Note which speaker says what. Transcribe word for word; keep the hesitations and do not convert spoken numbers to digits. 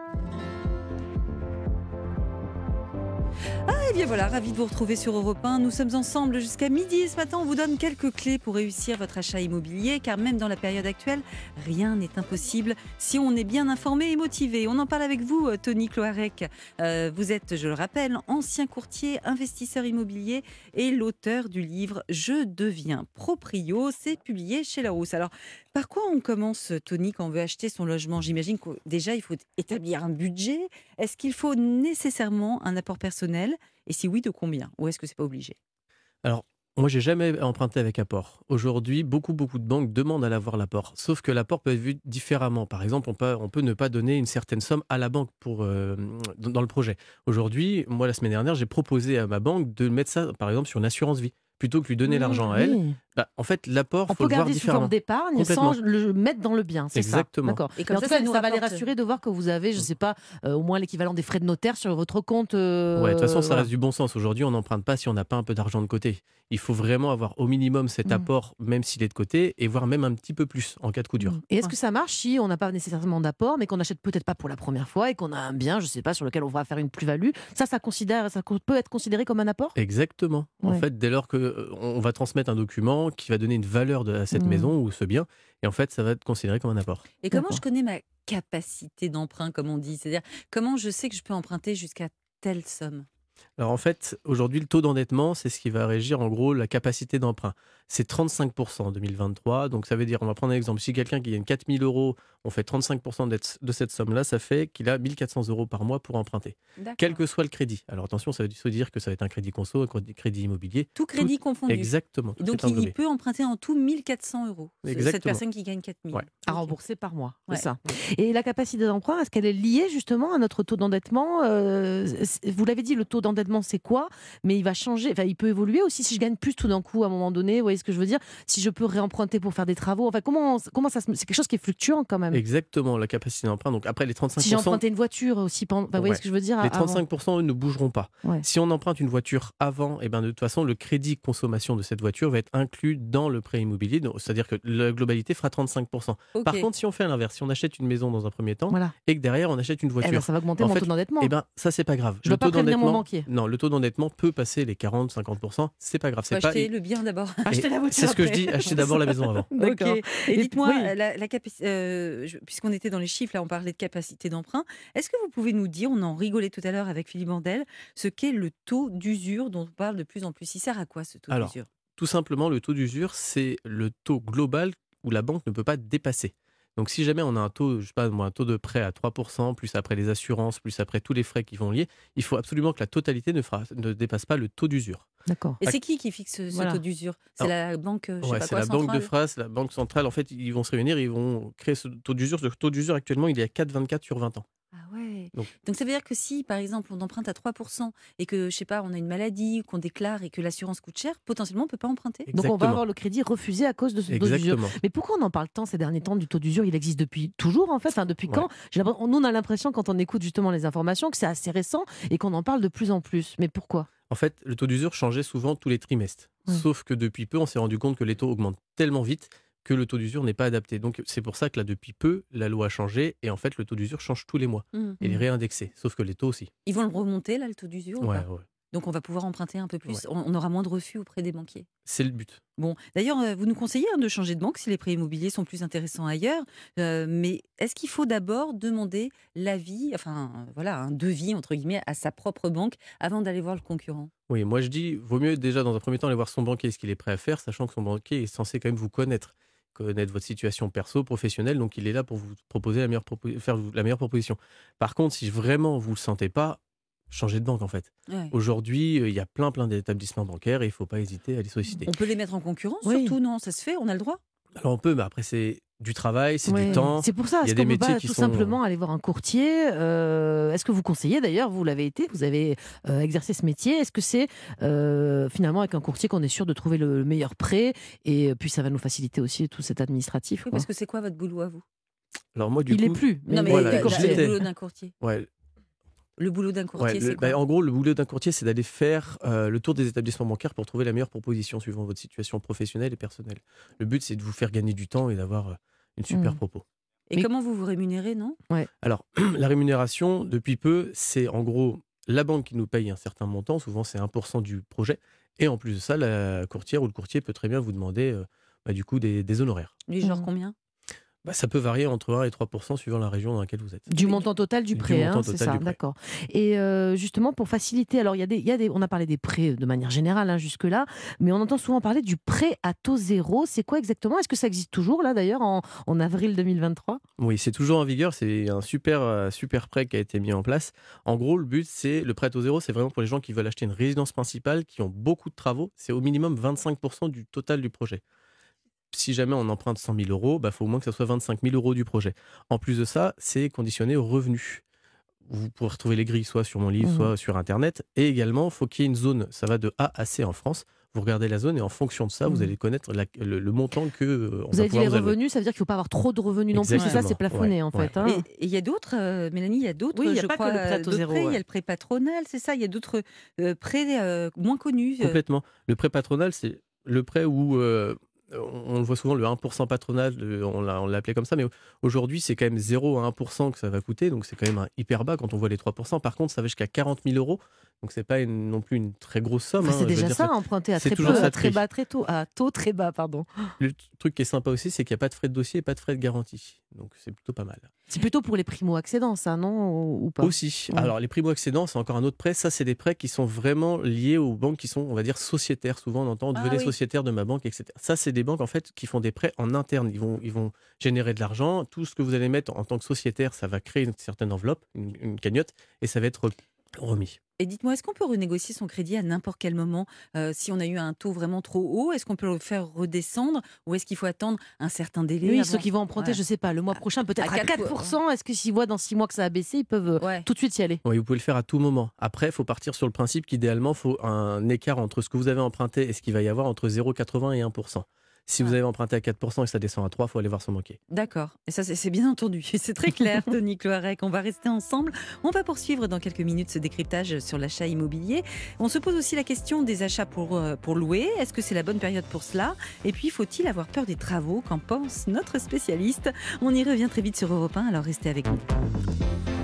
Speaker 1: Eh bien voilà, ravi de vous retrouver sur Europe un. Nous sommes ensemble jusqu'à midi. Ce matin, on vous donne quelques clés pour réussir votre achat immobilier, car même dans la période actuelle, rien n'est impossible si on est bien informé et motivé. On en parle avec vous, Tony Cloarec. Euh, vous êtes, je le rappelle, ancien courtier, investisseur immobilier et l'auteur du livre « Je deviens proprio ». C'est publié chez Larousse. Alors, par quoi on commence, Tony, quand on veut acheter son logement? J'imagine que déjà, il faut établir un budget. Est-ce qu'il faut nécessairement un apport personnel? Et si oui, de combien? Ou est-ce que c'est pas obligé?
Speaker 2: Alors, moi, j'ai jamais emprunté avec apport. Aujourd'hui, beaucoup, beaucoup de banques demandent à l'avoir l'apport. Sauf que l'apport peut être vu différemment. Par exemple, on peut, on peut ne pas donner une certaine somme à la banque pour, euh, dans dans le projet. Aujourd'hui, moi, la semaine dernière, j'ai proposé à ma banque de mettre ça, par exemple, sur une assurance vie. Plutôt que lui donner
Speaker 3: Mmh,
Speaker 2: l'argent à elle,
Speaker 3: oui.
Speaker 2: bah, en fait, l'apport,
Speaker 3: On
Speaker 2: faut
Speaker 3: peut
Speaker 2: le voir
Speaker 3: garder sous forme
Speaker 2: différemment.
Speaker 3: d'épargne sans
Speaker 2: Complètement.
Speaker 3: le mettre dans le bien, c'est ça.
Speaker 2: Exactement.
Speaker 3: D'accord.
Speaker 1: Et
Speaker 3: Mais
Speaker 1: comme
Speaker 3: en
Speaker 1: ça,
Speaker 3: tout cas,
Speaker 1: ça nous
Speaker 3: ça va les
Speaker 1: rapporte.
Speaker 3: rassurer de voir que vous avez, je sais pas, euh, au moins l'équivalent des frais de notaire sur votre compte. euh,
Speaker 2: Ouais, de toute façon, ça
Speaker 3: voilà.
Speaker 2: reste du bon sens. Aujourd'hui, on n'emprunte pas si on n'a pas un peu d'argent de côté. Il faut vraiment avoir au minimum cet
Speaker 3: Mm.
Speaker 2: apport, même s'il est de côté, et voire même un petit peu plus en cas de coup dur.
Speaker 3: Mm. Et est-ce que ça marche si on n'a pas nécessairement d'apport, mais qu'on n'achète peut-être pas pour la première fois et qu'on a un bien, je sais pas, sur lequel on va faire une plus-value? Ça, ça considère, ça peut être considéré comme un apport?
Speaker 2: Exactement. En
Speaker 3: Ouais.
Speaker 2: fait, dès lors qu'on va transmettre un document qui va donner une valeur de, à cette
Speaker 3: Mm.
Speaker 2: maison ou ce bien, et en fait, ça va être considéré comme un apport.
Speaker 1: Et comment
Speaker 3: D'accord.
Speaker 1: je connais ma capacité d'emprunt, comme on dit? C'est-à-dire, comment je sais que je peux emprunter jusqu'à telle somme?
Speaker 2: Alors en fait, aujourd'hui, le taux d'endettement, c'est ce qui va régir en gros la capacité d'emprunt. C'est trente-cinq pour cent en deux mille vingt-trois. Donc ça veut dire, on va prendre un exemple, si quelqu'un qui gagne quatre mille euros, on fait trente-cinq pour cent d'être- de cette somme-là, ça fait qu'il a mille quatre cents euros par mois pour emprunter. Quel
Speaker 1: D'accord.
Speaker 2: que soit le crédit. Alors attention, ça veut se dire que ça va être un crédit conso, un crédit crédit immobilier.
Speaker 1: Tout crédit confondu.
Speaker 2: Exactement,
Speaker 1: Et
Speaker 2: tout
Speaker 1: donc,
Speaker 2: est
Speaker 1: il, il
Speaker 2: englobé.
Speaker 1: peut emprunter en tout mille quatre cents euros. ce- Cette
Speaker 2: Exactement.
Speaker 1: personne qui gagne quatre mille.
Speaker 2: Ouais.
Speaker 3: À
Speaker 1: Ok.
Speaker 3: rembourser par mois, c'est
Speaker 1: Ouais.
Speaker 3: ça. Et la capacité d'emprunt, est-ce qu'elle est liée justement à notre taux d'endettement? Euh, c'est- Vous l'avez dit, le taux d'endettement, c'est quoi? Mais il va changer, enfin, il peut évoluer aussi si je gagne plus tout d'un coup à un moment donné. Vous voyez ce que je veux dire? Si je peux réemprunter pour faire des travaux. Enfin, comment, comment ça se... C'est quelque chose qui est fluctuant quand même.
Speaker 2: Exactement, la capacité d'emprunt. Donc après les trente-cinq
Speaker 3: Si j'ai
Speaker 2: pour cent,
Speaker 3: emprunté une voiture aussi, pen- enfin, vous voyez
Speaker 2: Ouais.
Speaker 3: ce que je veux dire?
Speaker 2: les
Speaker 3: avant.
Speaker 2: trente-cinq pour cent eux, ne bougeront pas.
Speaker 3: Ouais.
Speaker 2: Si on emprunte une voiture avant, eh ben, de toute façon, le crédit consommation de cette voiture va être inclus dans le prêt immobilier. Donc, c'est-à-dire que la globalité fera trente-cinq pour cent.
Speaker 1: Ok.
Speaker 2: Par contre, si on fait à l'inverse, si on achète une maison dans un premier temps
Speaker 3: Voilà.
Speaker 2: et que derrière on achète une
Speaker 3: Eh
Speaker 2: voiture,
Speaker 3: ben, ça va augmenter
Speaker 2: en
Speaker 3: mon
Speaker 2: fait,
Speaker 3: taux d'endettement.
Speaker 2: eh ben, ça c'est pas grave.
Speaker 3: Je dois pas prévenir mon
Speaker 2: d'endettement,
Speaker 3: banquier.
Speaker 2: non, le taux d'endettement peut passer les quarante-cinquante pour cent. C'est pas grave.
Speaker 1: Faut
Speaker 2: C'est pas.
Speaker 1: acheter le bien d'abord.
Speaker 3: Acheter la voiture
Speaker 2: C'est ce que je
Speaker 3: après.
Speaker 2: dis. Acheter d'abord la maison avant.
Speaker 3: D'accord.
Speaker 1: Ok. Et
Speaker 3: Et
Speaker 1: dites-moi,
Speaker 3: oui.
Speaker 1: la, la capaci- euh, je- puisqu'on était dans les chiffres, là, on parlait de capacité d'emprunt. Est-ce que vous pouvez nous dire, on en rigolait tout à l'heure avec Philippe Bandel, ce qu'est le taux d'usure dont on parle de plus en plus? Il sert à quoi ce taux
Speaker 2: Alors,
Speaker 1: d'usure?
Speaker 2: tout simplement, le taux d'usure, c'est le taux global où la banque ne peut pas dépasser. Donc, si jamais on a un taux, je sais pas, moi, un taux de prêt à trois pour cent, plus après les assurances, plus après tous les frais qui vont lier, il faut absolument que la totalité ne, fera, ne dépasse pas le taux d'usure.
Speaker 3: D'accord.
Speaker 1: Et c'est qui qui fixe ce
Speaker 3: Voilà.
Speaker 1: taux d'usure? C'est la banque, euh, je sais
Speaker 2: Ouais,
Speaker 1: pas
Speaker 2: c'est
Speaker 1: quoi,
Speaker 2: la Banque de
Speaker 1: centrale?
Speaker 2: France, la Banque centrale. En fait, ils vont se réunir, ils vont créer ce taux d'usure. Ce taux d'usure, actuellement, il est à quatre virgule vingt-quatre sur vingt ans.
Speaker 1: Ah ouais.
Speaker 2: Donc-
Speaker 1: Donc ça veut dire que si, par exemple, on emprunte à trois pour cent et que, je sais pas, on a une maladie, qu'on déclare et que l'assurance coûte cher, potentiellement, on peut pas emprunter?
Speaker 3: Donc on va
Speaker 2: Exactement.
Speaker 3: avoir le crédit refusé à cause de ce taux d'usure.
Speaker 2: Exactement.
Speaker 3: Mais pourquoi on en parle tant ces derniers temps du taux d'usure? Il existe depuis toujours en fait. Enfin, depuis
Speaker 2: Ouais.
Speaker 3: quand? J'ai l'impression- Nous on a l'impression quand on écoute justement les informations que c'est assez récent et qu'on en parle de plus en plus. Mais pourquoi?
Speaker 2: En fait, le taux d'usure changeait souvent tous les trimestres.
Speaker 3: Ouais.
Speaker 2: Sauf que depuis peu, on s'est rendu compte que les taux augmentent tellement vite que le taux d'usure n'est pas adapté. Donc, c'est pour ça que là, depuis peu, la loi a changé et en fait, le taux d'usure change tous les mois.
Speaker 1: Mhm.
Speaker 2: Il est
Speaker 3: Mhm.
Speaker 2: réindexé, sauf que les taux aussi.
Speaker 1: Ils vont le remonter, là, le taux d'usure ou
Speaker 2: Ouais,
Speaker 1: pas?
Speaker 2: ouais.
Speaker 1: Donc on va pouvoir emprunter un peu plus.
Speaker 2: Ouais.
Speaker 1: On, on aura moins de refus auprès des banquiers.
Speaker 2: C'est le but.
Speaker 1: Bon, d'ailleurs, euh, vous nous conseillez hein, de changer de banque si les prêts immobiliers sont plus intéressants ailleurs. Euh, mais est-ce qu'il faut d'abord demander l'avis, enfin euh, voilà, un devis entre guillemets à sa propre banque avant d'aller voir le concurrent?
Speaker 2: Oui, moi je dis, vaut mieux déjà dans un premier temps aller voir son banquier, ce qu'il est prêt à faire, sachant que son banquier est censé quand même vous connaître, connaître votre situation perso, professionnelle, donc il est là pour vous proposer la meilleure, propo- faire la meilleure proposition. Par contre, si vraiment vous le sentez pas, changez de banque en fait.
Speaker 1: Ouais.
Speaker 2: Aujourd'hui, euh, il y a plein plein d'établissements bancaires et il ne faut pas hésiter à les solliciter.
Speaker 1: On peut les mettre en concurrence,
Speaker 3: Oui.
Speaker 1: surtout, non? Ça se fait, on a le droit?
Speaker 2: Alors on peut, mais après c'est du travail, c'est
Speaker 3: Ouais.
Speaker 2: du temps.
Speaker 3: C'est pour ça.
Speaker 2: Il y a
Speaker 3: Est-ce
Speaker 2: des
Speaker 3: qu'on peut
Speaker 2: métiers
Speaker 3: pas
Speaker 2: qui
Speaker 3: tout
Speaker 2: sont-
Speaker 3: simplement aller voir un courtier? Euh, Est-ce que vous conseillez d'ailleurs? Vous l'avez été, vous avez euh, exercé ce métier. Est-ce que c'est euh, finalement avec un courtier qu'on est sûr de trouver le meilleur prêt et puis ça va nous faciliter aussi tout cet administratif,
Speaker 1: Oui,
Speaker 3: quoi.
Speaker 1: parce que c'est quoi votre boulot à vous?
Speaker 2: Alors moi du
Speaker 3: Il
Speaker 2: coup,
Speaker 3: est plus.
Speaker 1: Non, mais
Speaker 2: voilà,
Speaker 1: le-
Speaker 2: je
Speaker 1: le,
Speaker 2: l'étais.
Speaker 1: boulot d'un courtier.
Speaker 2: ouais,
Speaker 1: Le boulot d'un
Speaker 2: ouais,
Speaker 1: courtier,
Speaker 2: le-
Speaker 1: c'est quoi?
Speaker 2: bah, en gros, le boulot d'un courtier, c'est d'aller faire euh, le tour des établissements bancaires pour trouver la meilleure proposition suivant votre situation professionnelle et personnelle. Le but, c'est de vous faire gagner du temps et d'avoir euh, une super
Speaker 3: Mm.
Speaker 2: propos.
Speaker 1: Et
Speaker 3: Mais-
Speaker 1: comment vous vous rémunérez, non?
Speaker 2: Alors, la rémunération, depuis peu, c'est en gros la banque qui nous paye un certain montant, souvent c'est un pour cent du projet, et en plus de ça, la courtière ou le courtier peut très bien vous demander euh, bah, du coup des, des honoraires.
Speaker 1: Du genre
Speaker 3: Mhm.
Speaker 1: combien?
Speaker 2: Bah, ça peut varier entre un et trois pour cent suivant la région dans laquelle vous êtes.
Speaker 3: Du
Speaker 1: Oui,
Speaker 3: montant total du
Speaker 2: du
Speaker 3: prêt,
Speaker 2: montant
Speaker 3: hein, c'est
Speaker 2: total
Speaker 3: ça,
Speaker 2: du prêt.
Speaker 3: d'accord. Et euh, justement, pour faciliter, alors il y a des, il y a des, on a parlé des prêts de manière générale hein, jusque-là, mais on entend souvent parler du prêt à taux zéro. C'est quoi exactement? Est-ce que ça existe toujours là d'ailleurs en, en avril deux mille vingt-trois?
Speaker 2: Oui, c'est toujours en vigueur, c'est un super, euh, super prêt qui a été mis en place. En gros, le but, c'est le prêt à taux zéro, c'est vraiment pour les gens qui veulent acheter une résidence principale, qui ont beaucoup de travaux, c'est au minimum vingt-cinq pour cent du total du projet. Si jamais on emprunte cent mille euros, il bah, faut au moins que ça soit vingt-cinq mille euros du projet. En plus de ça, c'est conditionné aux revenus. Vous pourrez retrouver les grilles soit sur mon livre,
Speaker 3: Mhm.
Speaker 2: soit sur Internet. Et également, il faut qu'il y ait une zone. Ça va de A à C en France. Vous regardez la zone et en fonction de ça, vous
Speaker 3: Mhm.
Speaker 2: allez connaître la- le, le montant que euh, on
Speaker 3: Vous
Speaker 2: va
Speaker 3: avez dit
Speaker 2: pouvoir
Speaker 3: les
Speaker 2: vous allouer.
Speaker 3: revenus, ça veut dire qu'il ne faut pas avoir trop de revenus non plus, c'est ça,
Speaker 2: Exactement,
Speaker 3: c'est plafonné
Speaker 2: ouais,
Speaker 3: en
Speaker 2: ouais.
Speaker 3: fait. hein.
Speaker 1: Et et il y a d'autres, euh, Mélanie, il y a d'autres,
Speaker 3: Oui, il y a
Speaker 1: je
Speaker 3: pas que
Speaker 1: crois,
Speaker 3: le prêt à taux
Speaker 1: d'autres
Speaker 3: zéro,
Speaker 1: prêts. Il y
Speaker 3: ouais.
Speaker 1: a le prêt patronal, c'est ça? Il y a d'autres euh, prêts euh, moins connus. euh.
Speaker 2: Complètement. Le prêt patronal, c'est le prêt où euh, on on le voit souvent, le un pour cent patronal, le- on l'a on l'a appelé comme ça, mais aujourd'hui, c'est quand même zéro à un pour cent que ça va coûter, donc c'est quand même un hyper bas quand on voit les trois pour cent. Par contre, ça va jusqu'à quarante mille euros, donc c'est pas une- non plus une très grosse somme.
Speaker 3: Enfin,
Speaker 2: hein,
Speaker 3: c'est
Speaker 2: je veux
Speaker 3: déjà
Speaker 2: dire,
Speaker 3: ça, emprunter à
Speaker 2: c'est
Speaker 3: très
Speaker 2: toujours
Speaker 3: peu,
Speaker 2: ça
Speaker 3: à
Speaker 2: de
Speaker 3: très
Speaker 2: prix.
Speaker 3: bas, très tôt, à taux très bas, pardon.
Speaker 2: Le truc qui est sympa aussi, c'est qu'il n'y a pas de frais de dossier et pas de frais de garantie, donc c'est plutôt pas mal.
Speaker 3: C'est plutôt pour les primo-accédants, ça, non? Ou, ou pas?
Speaker 2: Aussi.
Speaker 3: Ouais.
Speaker 2: Alors, les primo-accédants, c'est encore un autre prêt. Ça, c'est des prêts qui sont vraiment liés aux banques qui sont, on va dire, sociétaires. Souvent, on entend
Speaker 1: Ah
Speaker 2: devenez
Speaker 1: oui.
Speaker 2: sociétaire de ma banque, et cetera. Ça, c'est des banques, en fait, qui font des prêts en interne. Ils vont, ils vont générer de l'argent. Tout ce que vous allez mettre en tant que sociétaire, ça va créer une certaine enveloppe, une, une cagnotte, et ça va être remis.
Speaker 1: Et dites-moi, est-ce qu'on peut renégocier son crédit à n'importe quel moment? Euh, si on a eu un taux vraiment trop haut, est-ce qu'on peut le faire redescendre ou est-ce qu'il faut attendre un certain délai
Speaker 3: Oui,
Speaker 1: avant?
Speaker 3: ceux qui vont emprunter,
Speaker 1: Ouais.
Speaker 3: je sais pas, le mois prochain, peut-être
Speaker 1: à
Speaker 3: à
Speaker 1: quatre
Speaker 3: quatre pour cent. Est-ce que s'ils voient dans six mois que ça a baissé, ils peuvent euh,
Speaker 1: Ouais.
Speaker 3: tout de suite y aller?
Speaker 2: Oui, vous pouvez le faire à tout moment. Après, il faut partir sur le principe qu'idéalement, il faut un écart entre ce que vous avez emprunté et ce qu'il va y avoir entre zéro virgule quatre-vingts et un pour cent. Si vous
Speaker 1: Ah.
Speaker 2: avez emprunté à quatre pour cent et que ça descend à trois, il faut aller voir son banquier.
Speaker 1: D'accord. Et ça, c'est c'est bien entendu. C'est très clair, Tony Cloarec. On va rester ensemble. On va poursuivre dans quelques minutes ce décryptage sur l'achat immobilier. On se pose aussi la question des achats pour, euh, pour louer. Est-ce que c'est la bonne période pour cela? Et puis, faut-il avoir peur des travaux? Qu'en pense notre spécialiste? On y revient très vite sur Europe un, alors restez avec nous.